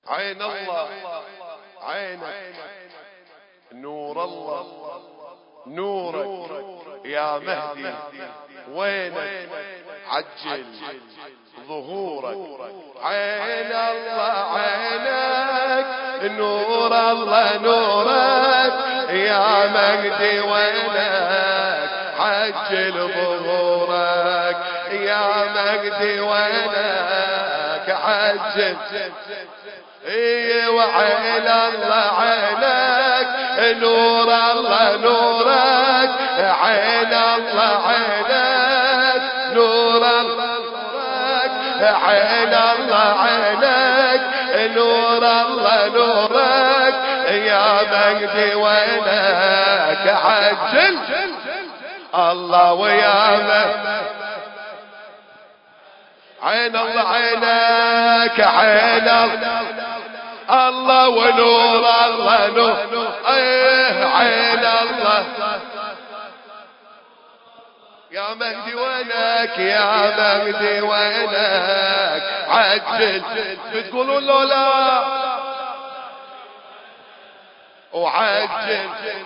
عين الله عينك نور الله نورك يا مهدي وينك عجل ظهورك عين الله عينك نور الله نورك يا مهدي وينك عجل ظهورك يا مهدي وينك عجل وعين الله عينك نور الله نورك عين الله عينك نور الله عين الله عينك نور الله نورك يا مهدي وينك عجل الله ويا مهدي عين الله عينك عين الله ونور الله نور عين الله يا مهدي وينك يا مهدي وينك عجل بتقولوا له لا وعجل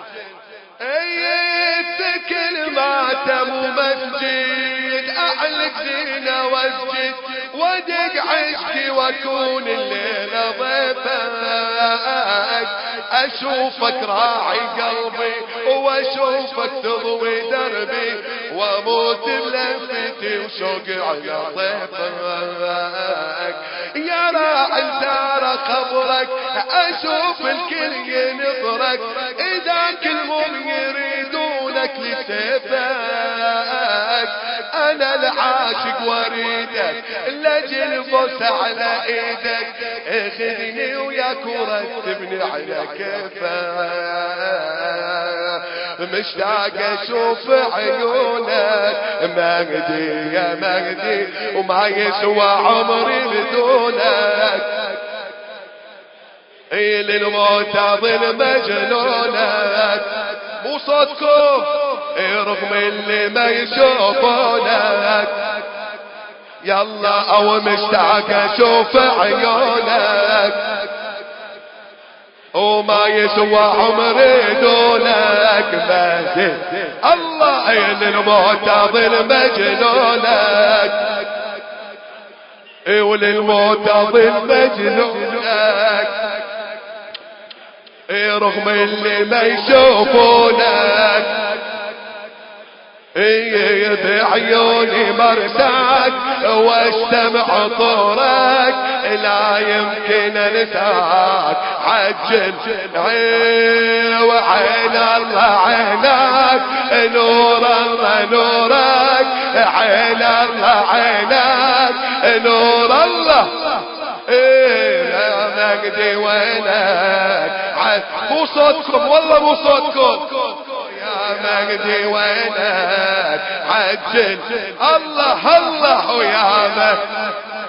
كل ماتم ومسجد اعلق زينه واسجد ودق عشقي واكون الليله ضيفك اشوفك راعي قلبي واشوفك تضوي دربي واموت بلفتي وشوقي على ضيفك يا راعي دار خبرك اشوف الكل ينظرك اذا كلهم يريدونك لسيفك انا العاشق واريدك لاجل بوس على ايدك اخذني وياك ورتبني على كيفك مشتاق اشوف عيونك مهدي يا مهدي وما يسوى عمري بدونك للموت اظل مجنونك مو صوتكم رغم اللي ما يشوفونك يلا او مشتاق اشوف عيونك وما يسوى عمري دونك مهدي الله للموت اظل مجنونك وللموت اظل مجنونك رغم اللي ما يشوفونك بعيوني مرتاك واستمع طورك لا يمكن انساك عجل وعين الله عينك نور الله نورك عين الله عينك نور الله يا مهدي وينك مو صوتكم والله مو صوتكم يا مهدي وينك عجل الله الله يا مهدي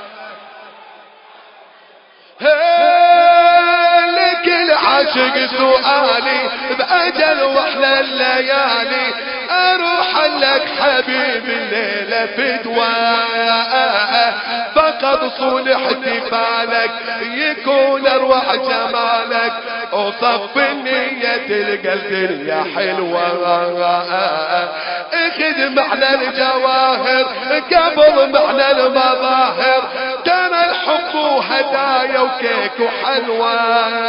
لكل عاشق سؤالي بأجل وأحلى الليالي أروح لك حبيبي الليلة فدواء فقد صلح احتفالك يكون أروح جمالك وصف النية تلقى الدنيا حلوة اخذ معنى الجواهر قبل معنى المظاهر ترى الحب وهدايا وكيك وحلوى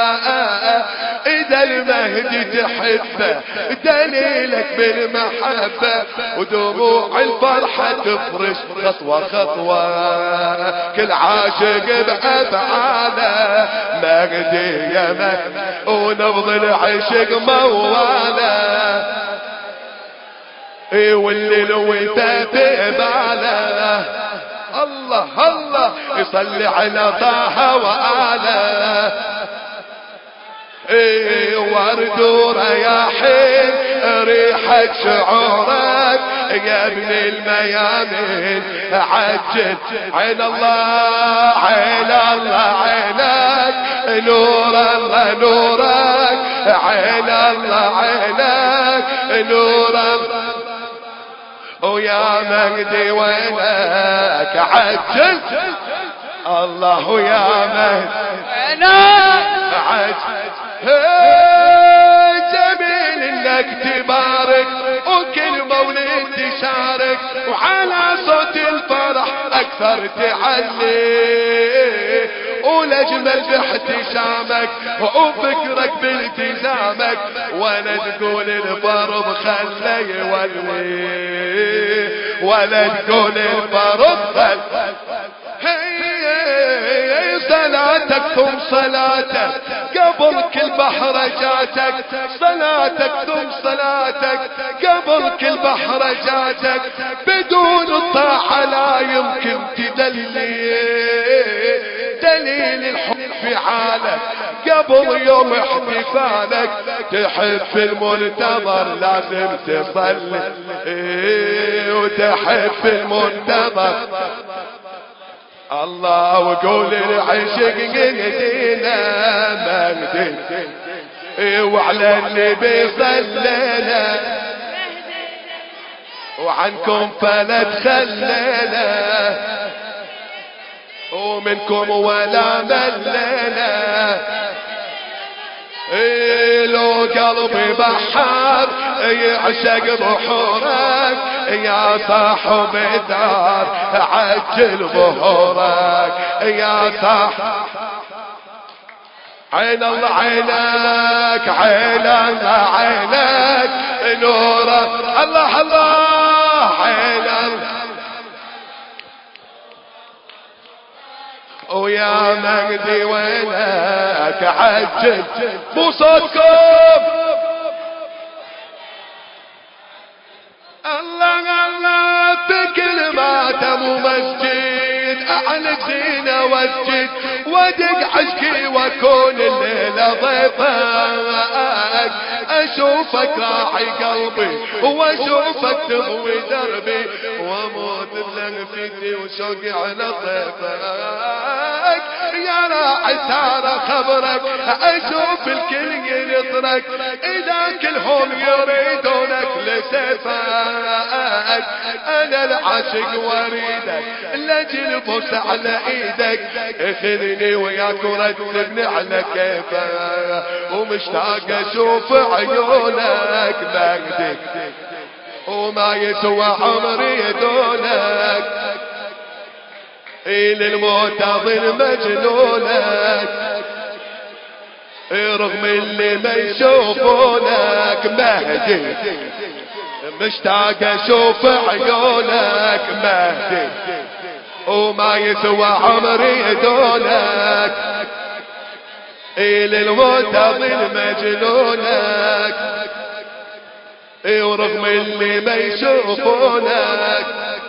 اذا المهدي تحبه دليلك بالمحبة ودموع الفرحة تفرش خطوة خطوة كل عاشق بأفعاله مهدي يا مهدي ونبض العشق مواله والليل وتاتي باله الله الله يصلي على طه وآله ورد رياحين ريحة شعورك يا ابن الميامين عجل عين الله عين الله عينك نور الله نورك عين الله عينك نور الله ويا مهدي وينك عجل الله يا مهدي جميل انك تبارك وكل مولد تشارك وعلى صوت الفرح اكثر تعلي ولجمل باحتشامك وفكرك بالتزامك ولا تقول الفرض خلى يولي ولا تقول الفرض خلى صلاتك ثم صلاتك قبل كل بحرجاتك صلاتك ثم صلاتك قبل كل بحرجاتك بدون الطاعة لا يمكن تدلي دليل الحب في حالك قبل يوم احتفالك تحب المنتظر لازم تصلي وتحب المنتظر الله وقول العشق يهدينا مهدي وعلى النبي صلينا وعنكم فلا تخلينا ومنكم ولا ملينا لو قلبي بحر يعشق بحورك يا صاحب الدار عجل ظهورك يا صاحب عين الله عينك عين الله عينك نورك الله الله عينك ويا مهدي وينك عجل مو صوتكم الله الله بكل ماتم ومسجد اعلق زينه واسجد ودق عشقي واكون الليله ضيفك اشوفك راعي قلبي واشوفك تضوي دربي واموت بلهفتي وشوقي على طيفك يا راعي ترى خبرك اشوف الكل ينطرك اذا كلهم يريدونك لسيفك انا العاشق واريدك لاجل بوس على ايدك اخذني وياك ورتبني على كيفك ومشتاق اشوف عيونك مهدي وما يسوى عمري دونك للموت اظل مجنونك رغم اللي ما يشوفونك مهدي مشتاق اشوف عيونك مهدي وما يسوى عمري دونك للموت اظل مجنونك ورغم اللي ما يشوفونك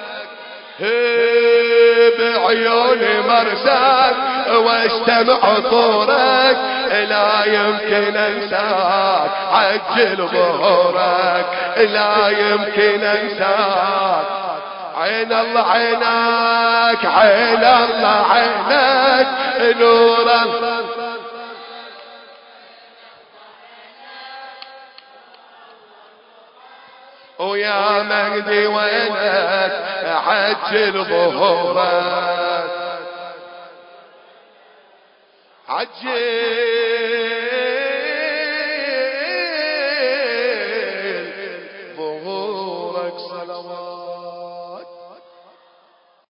بعيوني مرساك واجتمع طورك لا يمكن انساك عجل ظهورك لا يمكن انساك عين الله عينك عين الله عينك نورك ويا مهدي وينك عجل ظهورك عجل